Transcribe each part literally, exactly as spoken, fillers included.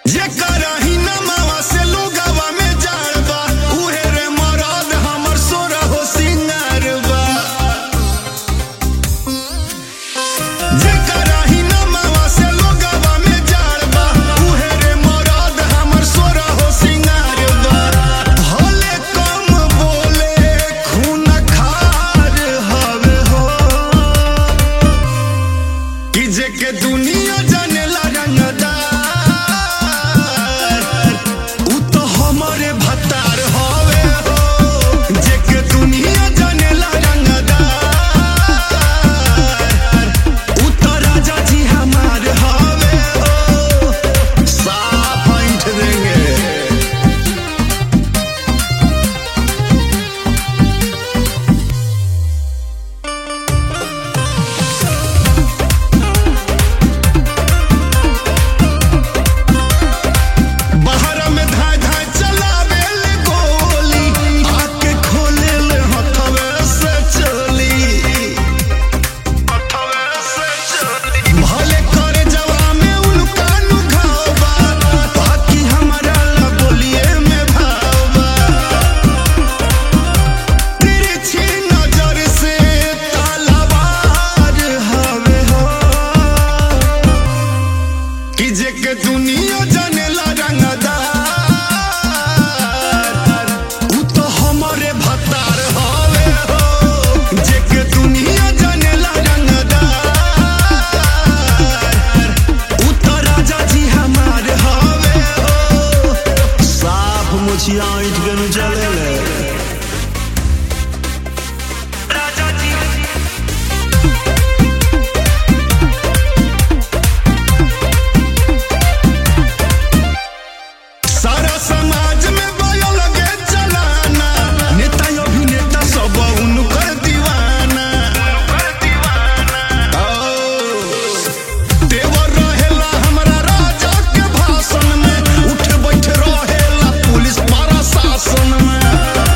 जेकरा ही नमवा से लोगवा में जाड़बा उहे रे मरद हमर सोरा हो सिंगारबा। जेकरा ही नमवा से लोगवा में जाड़बा उहे रे मरद हमर सोरा हो सिंगारबा। भले कम बोले खून खार हवे हो कि जेके दुनिया जानेला रंगदार जेके दुनिया जानेला रंगदार उ तो हमरे भतार हवे हो। जेके दुनिया जानेला रंगदार उ तो राजा जी हमार हवे हो। साफ मुछिया ईट के नु चलेले राजा जी। सारा समाज में बयो लगे चलाना नेता अभिनेता सब उनकर दीवाना। देवर रहेला हमरा राजा के भाषण में उठ बैठ रहेला पुलिस प्रशासन में।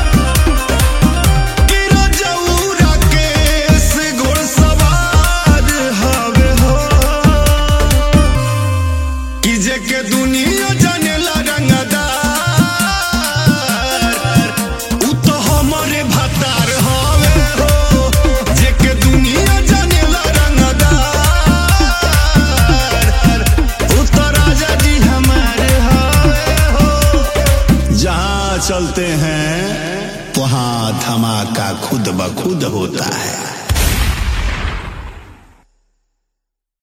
कि रजौरा केस घोड़सवार हवे हो कि जेके दुनिया जानेला रंगदार उ तो हमरे भतार हवे हो। जेके दुनिया जानेला रंगदार उ तो राजा जी हमारे हवे हो। जहाँ चलते हैं वहाँ धमाका खुद ब खुद होता है।